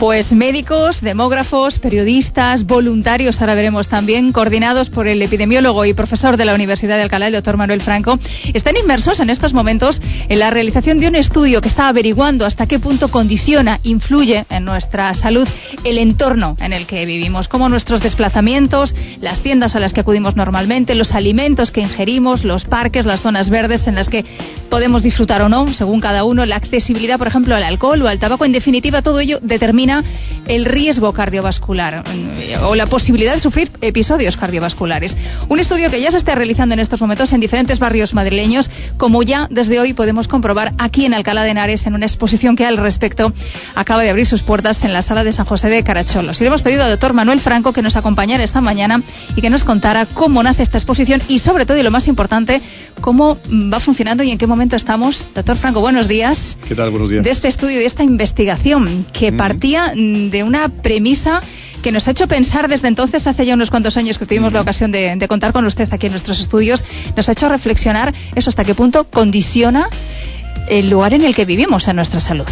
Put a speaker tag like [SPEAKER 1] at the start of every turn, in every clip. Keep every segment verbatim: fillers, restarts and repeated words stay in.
[SPEAKER 1] Pues médicos, demógrafos, periodistas, voluntarios, ahora veremos también, coordinados por el epidemiólogo y profesor de la Universidad de Alcalá, el doctor Manuel Franco, están inmersos en estos momentos en la realización de un estudio que está averiguando hasta qué punto condiciona, influye en nuestra salud el entorno en el que vivimos, como nuestros desplazamientos, las tiendas a las que acudimos normalmente, los alimentos que ingerimos, los parques, las zonas verdes en las que podemos disfrutar o no, según cada uno, la accesibilidad, por ejemplo, al alcohol o al tabaco. En definitiva, todo ello determina el riesgo cardiovascular o la posibilidad de sufrir episodios cardiovasculares. Un estudio que ya se está realizando en estos momentos en diferentes barrios madrileños, como ya desde hoy podemos comprobar aquí en Alcalá de Henares, en una exposición que al respecto acaba de abrir sus puertas en la sala de San José de Caracholos. Y le hemos pedido al doctor Manuel Franco que nos acompañara esta mañana y que nos contara cómo nace esta exposición y, sobre todo, y lo más importante, cómo va funcionando y en qué momento estamos. Doctor Franco, buenos días.
[SPEAKER 2] ¿Qué tal? Buenos días.
[SPEAKER 1] De este estudio, de esta investigación que mm. partía de una premisa que nos ha hecho pensar desde entonces, hace ya unos cuantos años que tuvimos mm. la ocasión de, de contar con usted aquí en nuestros estudios, nos ha hecho reflexionar eso, hasta qué punto condiciona el lugar en el que vivimos a nuestra salud.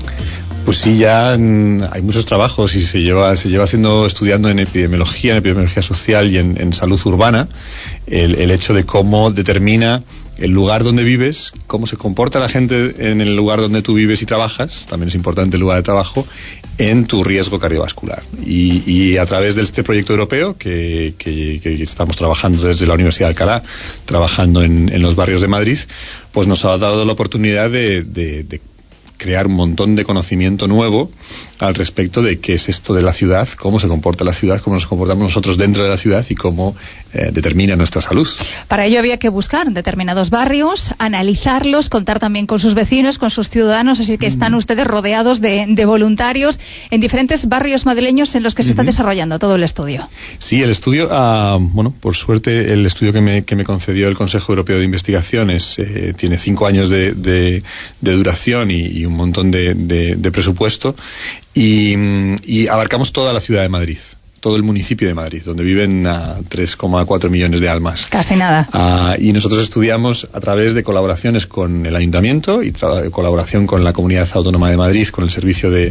[SPEAKER 2] Pues sí, ya hay muchos trabajos y se lleva se lleva haciendo, estudiando en epidemiología, en epidemiología social y en, en salud urbana, el, el hecho de cómo determina el lugar donde vives, cómo se comporta la gente en el lugar donde tú vives y trabajas, también es importante el lugar de trabajo, en tu riesgo cardiovascular. Y, y a través de este proyecto europeo que, que, que estamos trabajando desde la Universidad de Alcalá, trabajando en, en los barrios de Madrid, pues nos ha dado la oportunidad de, de, de crear un montón de conocimiento nuevo al respecto de qué es esto de la ciudad, cómo se comporta la ciudad, cómo nos comportamos nosotros dentro de la ciudad y cómo eh, determina nuestra salud.
[SPEAKER 1] Para ello había que buscar determinados barrios, analizarlos, contar también con sus vecinos, con sus ciudadanos, así que están mm. ustedes rodeados de, de voluntarios en diferentes barrios madrileños en los que se mm-hmm. está desarrollando todo el estudio.
[SPEAKER 2] Sí, el estudio, uh, bueno, por suerte el estudio que me, que me concedió el Consejo Europeo de Investigaciones eh, tiene cinco años de, de, de duración y, y un montón de, de, de presupuesto y, y abarcamos toda la ciudad de Madrid, todo el municipio de Madrid, donde viven uh, tres coma cuatro millones de almas.
[SPEAKER 1] Casi nada.
[SPEAKER 2] Uh, y nosotros estudiamos a través de colaboraciones con el Ayuntamiento y tra- colaboración con la Comunidad Autónoma de Madrid, con el Servicio de,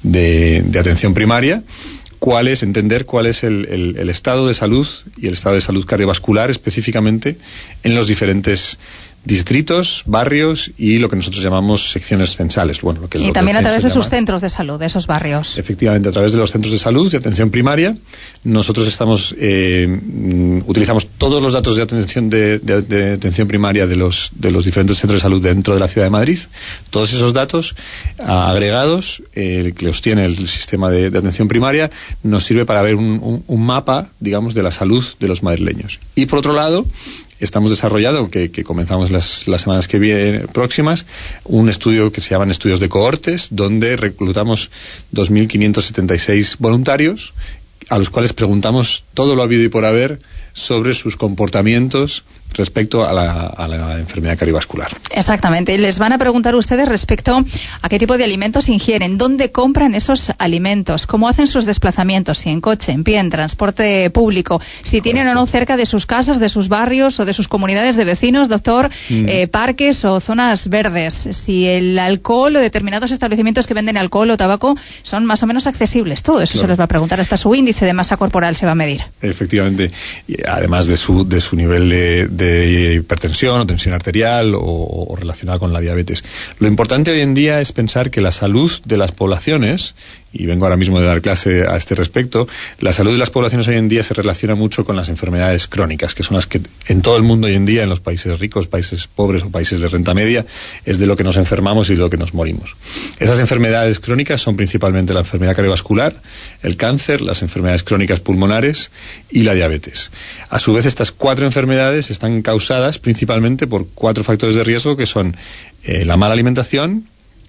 [SPEAKER 2] de, de Atención Primaria, cuál es, entender cuál es el, el, el estado de salud y el estado de salud cardiovascular específicamente en los diferentes distritos, barrios y lo que nosotros llamamos secciones censales. Bueno, lo que,
[SPEAKER 1] y
[SPEAKER 2] lo
[SPEAKER 1] también
[SPEAKER 2] que
[SPEAKER 1] a través de
[SPEAKER 2] llama,
[SPEAKER 1] sus centros de salud, de esos barrios.
[SPEAKER 2] Efectivamente, a través de los centros de salud, de atención primaria. Nosotros estamos eh, utilizamos todos los datos de atención de, de, de atención primaria de los de los diferentes centros de salud dentro de la ciudad de Madrid. Todos esos datos a, agregados, eh, que los tiene el sistema de, de atención primaria, nos sirve para ver un, un, un mapa, digamos, de la salud de los madrileños. Y por otro lado, estamos desarrollando, que, que comenzamos las, las semanas que vienen próximas, un estudio que se llaman estudios de cohortes, donde reclutamos dos mil quinientos setenta y seis voluntarios, a los cuales preguntamos todo lo habido y por haber sobre sus comportamientos respecto a la, a la enfermedad cardiovascular.
[SPEAKER 1] Exactamente. Les van a preguntar ustedes respecto a qué tipo de alimentos ingieren, dónde compran esos alimentos, cómo hacen sus desplazamientos, si en coche, en pie, en transporte público, si tienen o no cerca de sus casas, de sus barrios o de sus comunidades de vecinos, doctor, mm. eh, parques o zonas verdes, si el alcohol o determinados establecimientos que venden alcohol o tabaco son más o menos accesibles. Todo eso claro. se les va a preguntar. Hasta su índice de masa corporal se va a medir.
[SPEAKER 2] Efectivamente. Y además de su, de su nivel de, de hipertensión o tensión arterial o, o relacionada con la diabetes. Lo importante hoy en día es pensar que la salud de las poblaciones, y vengo ahora mismo de dar clase a este respecto, la salud de las poblaciones hoy en día se relaciona mucho con las enfermedades crónicas, que son las que en todo el mundo hoy en día, en los países ricos, países pobres o países de renta media, es de lo que nos enfermamos y de lo que nos morimos. Esas enfermedades crónicas son principalmente la enfermedad cardiovascular, el cáncer, las enfermedades crónicas pulmonares y la diabetes. A su vez, estas cuatro enfermedades están causadas principalmente por cuatro factores de riesgo que son eh, la mala alimentación,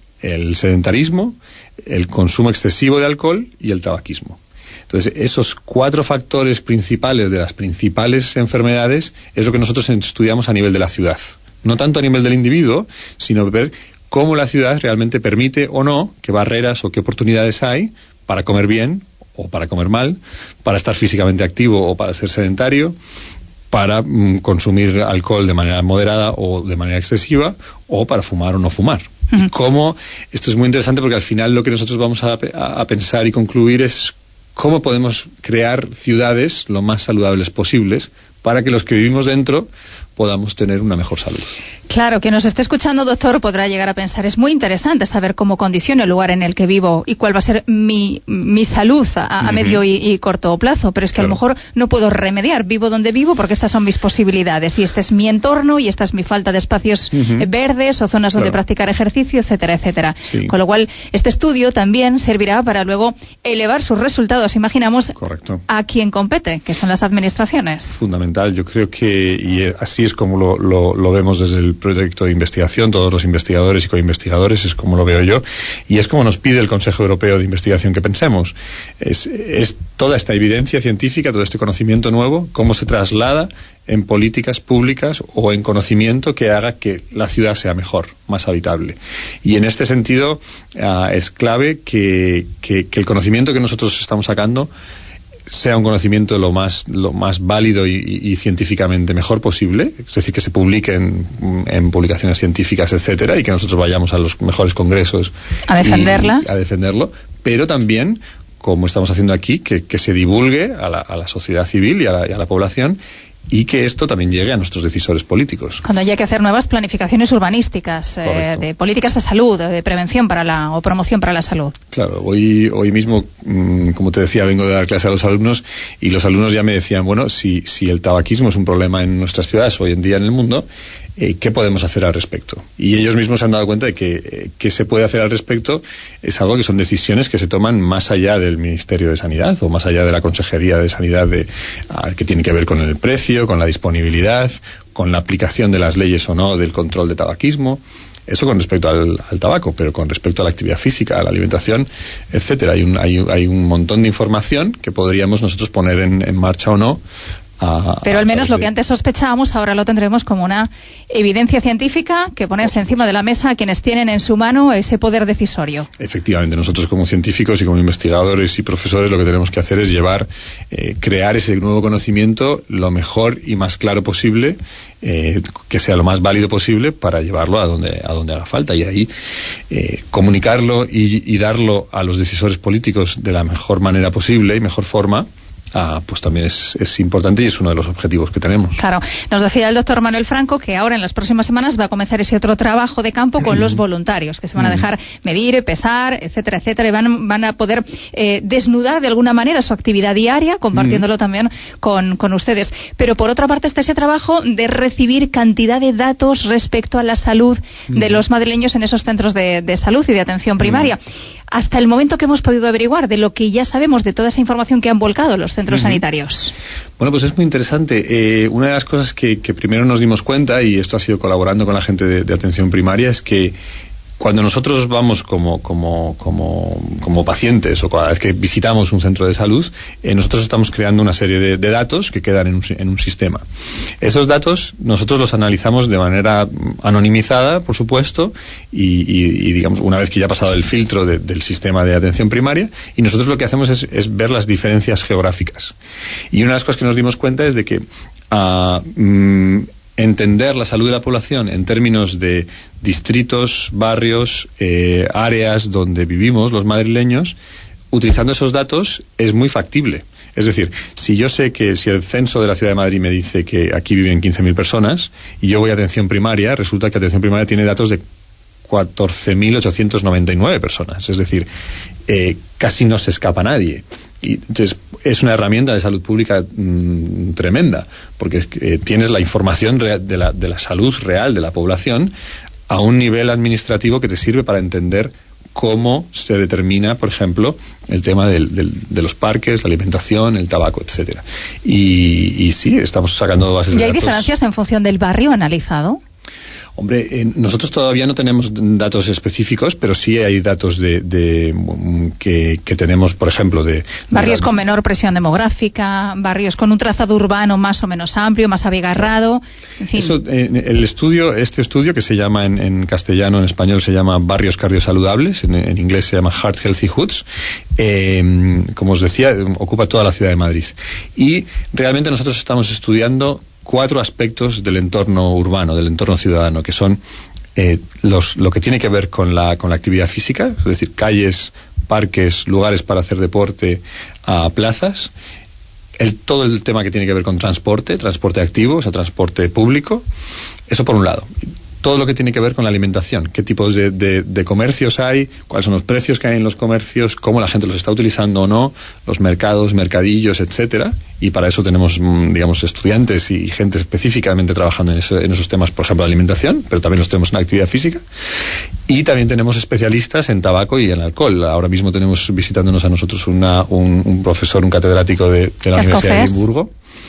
[SPEAKER 2] el sedentarismo, el consumo excesivo de alcohol y el tabaquismo. Entonces, esos cuatro factores principales de las principales enfermedades es lo que nosotros estudiamos a nivel de la ciudad. No tanto a nivel del individuo, sino ver cómo la ciudad realmente permite o no, qué barreras o qué oportunidades hay para comer bien o para comer mal, para estar físicamente activo o para ser sedentario, para mm, consumir alcohol de manera moderada o de manera excesiva, o para fumar o no fumar. Uh-huh. Y cómo, esto es muy interesante porque al final lo que nosotros vamos a, a, a pensar y concluir es cómo podemos crear ciudades lo más saludables posibles para que los que vivimos dentro podamos tener una mejor salud.
[SPEAKER 1] Claro, quien nos esté escuchando, doctor, podrá llegar a pensar, es muy interesante saber cómo condiciona el lugar en el que vivo y cuál va a ser mi, mi salud a, a uh-huh. medio y, y corto plazo, pero es que claro. a lo mejor no puedo remediar, vivo donde vivo porque estas son mis posibilidades y este es mi entorno y esta es mi falta de espacios uh-huh. verdes o zonas donde claro. practicar ejercicio, etcétera, etcétera. Sí. Con lo cual, este estudio también servirá para luego elevar sus resultados, imaginamos,
[SPEAKER 2] Correcto.
[SPEAKER 1] a quien compete, que son las administraciones.
[SPEAKER 2] Fundamental, yo creo que, y así es como lo, lo, lo vemos desde el proyecto de investigación, todos los investigadores y coinvestigadores, es como lo veo yo, y es como nos pide el Consejo Europeo de Investigación que pensemos. Es, es toda esta evidencia científica, todo este conocimiento nuevo, cómo se traslada en políticas públicas o en conocimiento que haga que la ciudad sea mejor, más habitable. Y en este sentido uh, es clave que, que, que el conocimiento que nosotros estamos sacando sea un conocimiento lo más lo más válido y, y, y científicamente mejor posible, es decir, que se publique en, en publicaciones científicas, etcétera, y que nosotros vayamos a los mejores congresos
[SPEAKER 1] a defenderla,
[SPEAKER 2] y, a defenderlo, pero también, como estamos haciendo aquí, que, que se divulgue a la, a la sociedad civil y a la, y a la población, y que esto también llegue a nuestros decisores políticos.
[SPEAKER 1] Cuando haya que hacer nuevas planificaciones urbanísticas, eh, de políticas de salud, de prevención para la o promoción para la salud.
[SPEAKER 2] Claro, hoy hoy mismo, mmm, como te decía, vengo de dar clase a los alumnos y los alumnos ya me decían, bueno, si, si el tabaquismo es un problema en nuestras ciudades hoy en día en el mundo, Eh, ¿qué podemos hacer al respecto? Y ellos mismos se han dado cuenta de que eh, qué se puede hacer al respecto es algo que son decisiones que se toman más allá del Ministerio de Sanidad o más allá de la Consejería de Sanidad, de, uh, que tiene que ver con el precio, con la disponibilidad, con la aplicación de las leyes o no del control de tabaquismo. Eso con respecto al, al tabaco, pero con respecto a la actividad física, a la alimentación, etcétera. Hay un, hay, hay un montón de información que podríamos nosotros poner en, en marcha o no. A,
[SPEAKER 1] Pero al menos lo que antes sospechábamos, ahora lo tendremos como una evidencia científica que ponerse encima de la mesa a quienes tienen en su mano ese poder decisorio.
[SPEAKER 2] Efectivamente, nosotros como científicos y como investigadores y profesores lo que tenemos que hacer es llevar, eh, crear ese nuevo conocimiento lo mejor y más claro posible, eh, que sea lo más válido posible para llevarlo a donde, a donde haga falta y ahí eh, comunicarlo y, y darlo a los decisores políticos de la mejor manera posible y mejor forma. Ah, pues también es, es importante y es uno de los objetivos que tenemos.
[SPEAKER 1] Claro, nos decía el doctor Manuel Franco que ahora en las próximas semanas va a comenzar ese otro trabajo de campo con los voluntarios, que se van a dejar medir, pesar, etcétera, etcétera, y van, van a poder eh, desnudar de alguna manera su actividad diaria, compartiéndolo también con, con ustedes. Pero por otra parte está ese trabajo de recibir cantidad de datos respecto a la salud de los madrileños en esos centros de, de salud y de atención primaria. Hasta el momento que hemos podido averiguar de lo que ya sabemos de toda esa información que han volcado los centros uh-huh. sanitarios.
[SPEAKER 2] Bueno, pues es muy interesante. Eh, una de las cosas que, que primero nos dimos cuenta, y esto ha sido colaborando con la gente de, de atención primaria, es que cuando nosotros vamos como, como, como, como pacientes o cada vez que visitamos un centro de salud, eh, nosotros estamos creando una serie de, de datos que quedan en un, en un sistema. Esos datos nosotros los analizamos de manera anonimizada, por supuesto, y, y, y digamos una vez que ya ha pasado el filtro de, del sistema de atención primaria, y nosotros lo que hacemos es, es ver las diferencias geográficas. Y una de las cosas que nos dimos cuenta es de que uh, mm, entender la salud de la población en términos de distritos, barrios, eh, áreas donde vivimos los madrileños, utilizando esos datos es muy factible. Es decir, si yo sé que si el censo de la Ciudad de Madrid me dice que aquí viven quince mil personas y yo voy a atención primaria, resulta que atención primaria tiene datos de catorce mil ochocientos noventa y nueve personas. Es decir, eh, casi no se escapa nadie. Y entonces es una herramienta de salud pública mmm, tremenda, porque eh, tienes la información de la, de la salud real de la población a un nivel administrativo que te sirve para entender cómo se determina, por ejemplo, el tema del, del, de los parques, la alimentación, el tabaco, etcétera. Y, y sí, estamos sacando bases de datos.
[SPEAKER 1] ¿Y hay diferencias en función del barrio analizado?
[SPEAKER 2] Hombre, eh, nosotros todavía no tenemos datos específicos, pero sí hay datos de, de que, que tenemos, por ejemplo, de...
[SPEAKER 1] Barrios
[SPEAKER 2] de,
[SPEAKER 1] con menor presión demográfica, barrios con un trazado urbano más o menos amplio, más abigarrado, en fin.
[SPEAKER 2] Eso, eh, el estudio, este estudio que se llama en, en castellano, en español se llama Barrios Cardiosaludables, en, en inglés se llama Heart Healthy Hoods, eh, como os decía, ocupa toda la ciudad de Madrid. Y realmente nosotros estamos estudiando cuatro aspectos del entorno urbano, del entorno ciudadano, que son eh, los, lo que tiene que ver con la, con la actividad física, es decir, calles, parques, lugares para hacer deporte, a plazas, el, todo el tema que tiene que ver con transporte, transporte activo, o sea, transporte público, eso por un lado. Todo lo que tiene que ver con la alimentación, qué tipos de, de, de comercios hay, cuáles son los precios que hay en los comercios, cómo la gente los está utilizando o no, los mercados, mercadillos, etcétera. Y para eso tenemos, digamos, estudiantes y gente específicamente trabajando en, ese, en esos temas, por ejemplo, la alimentación, pero también los tenemos en la actividad física. Y también tenemos especialistas en tabaco y en alcohol. Ahora mismo tenemos visitándonos a nosotros una, un, un profesor, un catedrático de, de la Universidad de Edimburgo.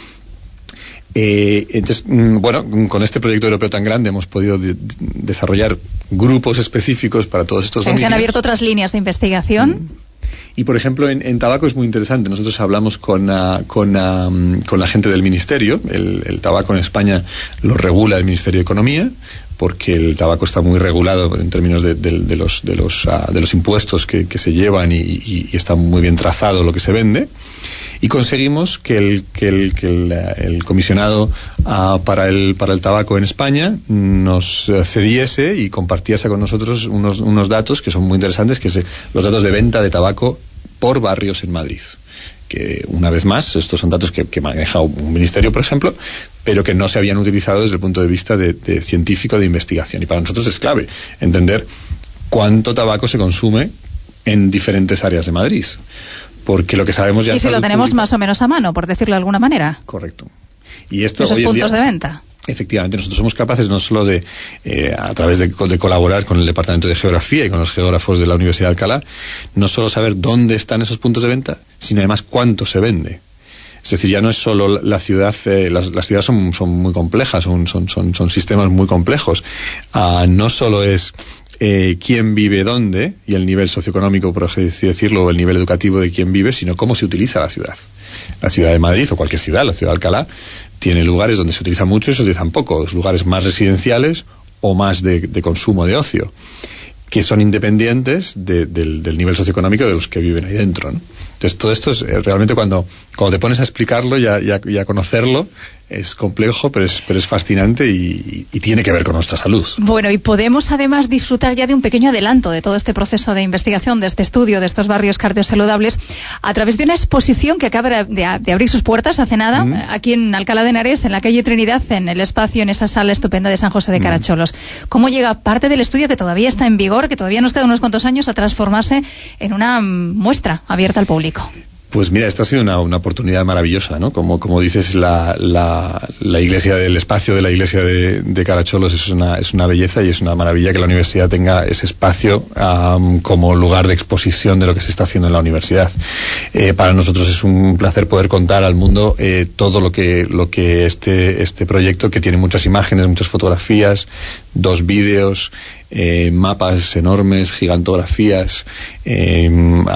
[SPEAKER 2] Eh, entonces, bueno, con este proyecto europeo tan grande hemos podido de, de desarrollar grupos específicos para todos estos dominios.
[SPEAKER 1] Se han abierto otras líneas de investigación. Mm.
[SPEAKER 2] Y, por ejemplo, en, en tabaco es muy interesante. Nosotros hablamos con, uh, con, uh, con la gente del Ministerio. El, el tabaco en España lo regula el Ministerio de Economía, porque el tabaco está muy regulado en términos de, de, de, los, de, los, uh, de los impuestos que, que se llevan y, y, y está muy bien trazado lo que se vende. Y conseguimos que el, que el, que el, el comisionado uh, para, el, para el tabaco en España nos cediese y compartiese con nosotros unos, unos datos que son muy interesantes, que es los datos de venta de tabaco por barrios en Madrid. Que, una vez más, estos son datos que, que maneja un ministerio, por ejemplo, pero que no se habían utilizado desde el punto de vista de, de científico de investigación. Y para nosotros es clave entender cuánto tabaco se consume en diferentes áreas de Madrid. Porque lo que sabemos ya...
[SPEAKER 1] Y si lo tenemos pública, más o menos a mano, por decirlo de alguna manera.
[SPEAKER 2] Correcto. Y esto
[SPEAKER 1] esos
[SPEAKER 2] hoy
[SPEAKER 1] puntos
[SPEAKER 2] en día,
[SPEAKER 1] de venta.
[SPEAKER 2] Efectivamente, nosotros somos capaces no solo de, eh, a través de, de colaborar con el Departamento de Geografía y con los geógrafos de la Universidad de Alcalá, no solo saber dónde están esos puntos de venta, sino además cuánto se vende. Es decir, ya no es solo la ciudad, eh, las, las ciudades son, son muy complejas, son, son, son, son sistemas muy complejos. Uh, no solo es... Eh, quién vive dónde y el nivel socioeconómico, por así decirlo, o el nivel educativo de quién vive, sino cómo se utiliza la ciudad. La ciudad de Madrid o cualquier ciudad, la ciudad de Alcalá, tiene lugares donde se utiliza mucho y se utilizan poco, lugares más residenciales o más de, de consumo de ocio, que son independientes de, del, del nivel socioeconómico de los que viven ahí dentro, ¿no? Entonces todo esto es eh, realmente cuando, cuando te pones a explicarlo y a, y a, y a conocerlo, es complejo, pero es, pero es fascinante y, y tiene que ver con nuestra salud.
[SPEAKER 1] Bueno, y podemos además disfrutar ya de un pequeño adelanto de todo este proceso de investigación, de este estudio, de estos barrios cardiosaludables, a través de una exposición que acaba de, de abrir sus puertas hace nada, mm. aquí en Alcalá de Henares, en la calle Trinidad, en el espacio, en esa sala estupenda de San José de Caracholos. Mm. ¿Cómo llega parte del estudio que todavía está en vigor, que todavía nos queda unos cuantos años, a transformarse en una muestra abierta al público?
[SPEAKER 2] Pues mira, esta ha sido una, una oportunidad maravillosa, ¿no? Como, como dices, la, la, la iglesia del espacio de la iglesia de, de Caracholos es una, es una belleza y es una maravilla que la universidad tenga ese espacio um, como lugar de exposición de lo que se está haciendo en la universidad. Eh, para nosotros es un placer poder contar al mundo eh, todo lo que, lo que este, este proyecto, que tiene muchas imágenes, muchas fotografías, dos vídeos, Eh, mapas enormes, gigantografías, eh,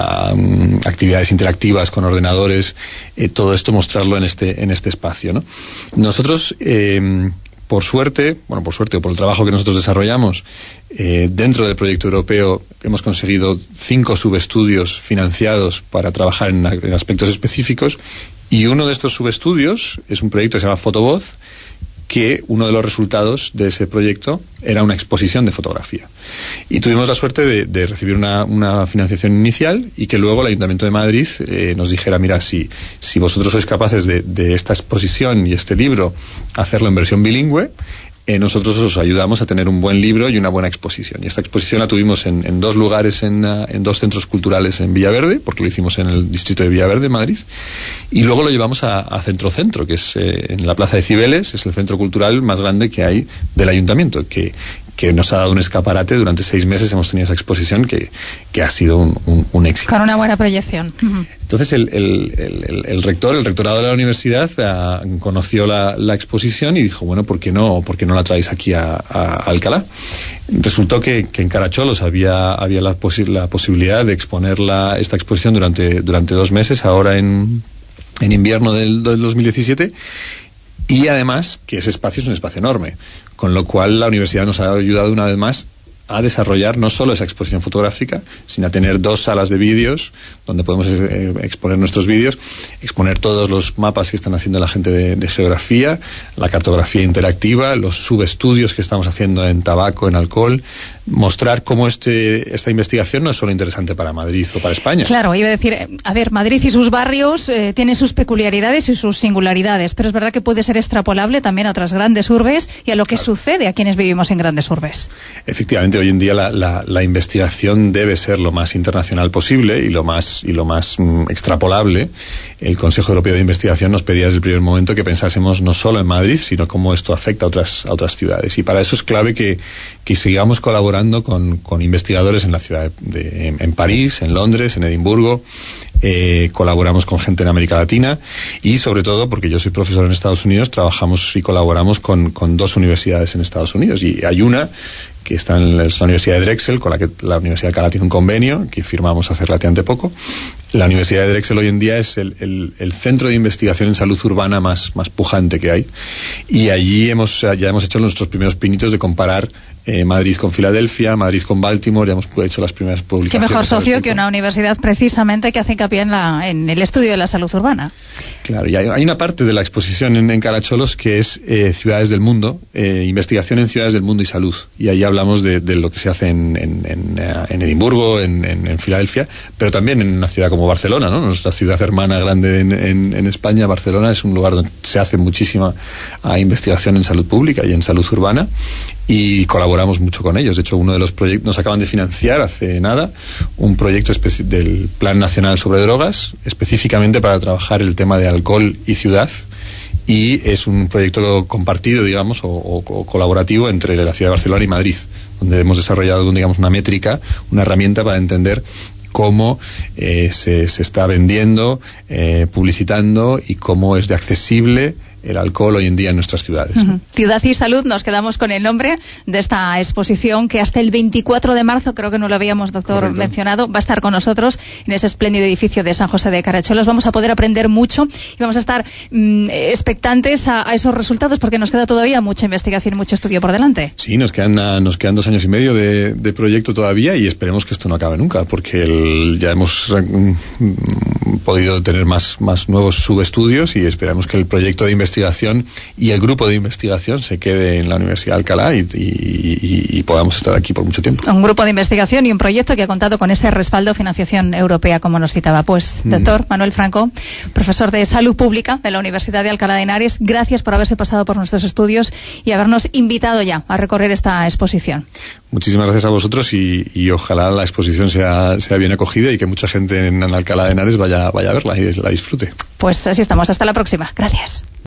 [SPEAKER 2] um, actividades interactivas con ordenadores, eh, todo esto mostrarlo en este en este espacio, ¿no? Nosotros, eh, por suerte, bueno, por suerte o por el trabajo que nosotros desarrollamos, eh, dentro del proyecto europeo hemos conseguido cinco subestudios financiados para trabajar en, en aspectos específicos, y uno de estos subestudios es un proyecto que se llama Fotovoz, que uno de los resultados de ese proyecto era una exposición de fotografía. Y tuvimos la suerte de, de recibir una, una financiación inicial y que luego el Ayuntamiento de Madrid eh, nos dijera, mira, si, si vosotros sois capaces de, de esta exposición y este libro hacerlo en versión bilingüe, Eh, nosotros os ayudamos a tener un buen libro y una buena exposición. Y esta exposición la tuvimos en, en dos lugares, en, uh, en dos centros culturales en Villaverde, porque lo hicimos en el distrito de Villaverde, Madrid, y luego lo llevamos a, a Centro Centro, que es eh, en la Plaza de Cibeles, es el centro cultural más grande que hay del ayuntamiento, que, que nos ha dado un escaparate. Durante seis meses hemos tenido esa exposición que, que ha sido un, un, un éxito.
[SPEAKER 1] Con una buena proyección. Uh-huh.
[SPEAKER 2] Entonces el, el, el, el rector, el rectorado de la universidad uh, conoció la, la exposición y dijo, bueno, ¿por qué no, por qué no la traéis aquí a, a Alcalá? Resultó que, que en Caracholos había, había la, posi- la posibilidad de exponer la, esta exposición durante, durante dos meses, ahora en, en invierno del, del dos mil diecisiete, y además que ese espacio es un espacio enorme, con lo cual la universidad nos ha ayudado una vez más a desarrollar no solo esa exposición fotográfica, sino a tener dos salas de vídeos donde podemos eh, exponer nuestros vídeos, exponer todos los mapas que están haciendo la gente de, de geografía, la cartografía interactiva, los subestudios que estamos haciendo en tabaco, en alcohol, mostrar cómo este, esta investigación no es solo interesante para Madrid o para España.
[SPEAKER 1] Claro, iba a decir, a ver, Madrid y sus barrios eh, tienen sus peculiaridades y sus singularidades, pero es verdad que puede ser extrapolable también a otras grandes urbes y a lo que claro. sucede a quienes vivimos en grandes urbes.
[SPEAKER 2] Efectivamente, hoy en día la, la, la investigación debe ser lo más internacional posible y lo más, y lo más mm, extrapolable. El Consejo Europeo de Investigación nos pedía desde el primer momento que pensásemos no solo en Madrid, sino cómo esto afecta a otras, a otras ciudades. Y para eso es clave que, que sigamos colaborando con, con investigadores en la ciudad de, de en, en París, en Londres, en Edimburgo. Eh, colaboramos con gente en América Latina y sobre todo, porque yo soy profesor en Estados Unidos, trabajamos y colaboramos con, con dos universidades en Estados Unidos, y hay una que está en la Universidad de Drexel, con la que la Universidad de Alcalá tiene un convenio que firmamos hace relativamente poco. La Universidad de Drexel hoy en día es el, el, el centro de investigación en salud urbana más, más pujante que hay, y allí hemos ya hemos hecho nuestros primeros pinitos de comparar eh, Madrid con Filadelfia, Madrid con Baltimore, ya hemos hecho las primeras publicaciones.
[SPEAKER 1] Qué mejor socio que una universidad precisamente que hace hincapié en, la, en el estudio de la salud urbana.
[SPEAKER 2] Claro, y hay, hay una parte de la exposición en, en Caracholos que es eh, ciudades del mundo, eh, investigación en ciudades del mundo y salud, y ahí hablamos de, de lo que se hace en, en, en, en Edimburgo, en, en, en Filadelfia, pero también en una ciudad como Barcelona, ¿no? Nuestra ciudad hermana grande en, en, en España. Barcelona es un lugar donde se hace muchísima a investigación en salud pública y en salud urbana, y colaboramos mucho con ellos. De hecho, uno de los proyectos, nos acaban de financiar hace nada un proyecto especi- del Plan Nacional sobre Drogas, específicamente para trabajar el tema de alcohol y ciudad, y es un proyecto compartido, digamos, o, o, o colaborativo entre la ciudad de Barcelona y Madrid, donde hemos desarrollado, digamos, una métrica, una herramienta para entender cómo eh, se, se está vendiendo, eh, publicitando, y cómo es de accesible el alcohol hoy en día en nuestras ciudades.
[SPEAKER 1] Uh-huh. Ciudad y Salud, nos quedamos con el nombre de esta exposición que hasta el veinticuatro de marzo, creo que no lo habíamos, doctor, Correcto. mencionado, va a estar con nosotros en ese espléndido edificio de San José de Caracholos. Vamos a poder aprender mucho y vamos a estar mmm, expectantes a, a esos resultados, porque nos queda todavía mucha investigación y mucho estudio por delante.
[SPEAKER 2] Sí, nos quedan, nos quedan dos años y medio de, de proyecto todavía, y esperemos que esto no acabe nunca, porque el, ya hemos mm, podido tener más, más nuevos subestudios, y esperamos que el proyecto de investigación y el grupo de investigación se quede en la Universidad de Alcalá y, y, y podamos estar aquí por mucho tiempo.
[SPEAKER 1] Un grupo de investigación y un proyecto que ha contado con ese respaldo, financiación europea, como nos citaba. Pues, mm. doctor Manuel Franco, profesor de Salud Pública de la Universidad de Alcalá de Henares, gracias por haberse pasado por nuestros estudios y habernos invitado ya a recorrer esta exposición.
[SPEAKER 2] Muchísimas gracias a vosotros, y, y ojalá la exposición sea, sea bien acogida y que mucha gente en Alcalá de Henares vaya, vaya a verla y la disfrute.
[SPEAKER 1] Pues así estamos. Hasta la próxima. Gracias.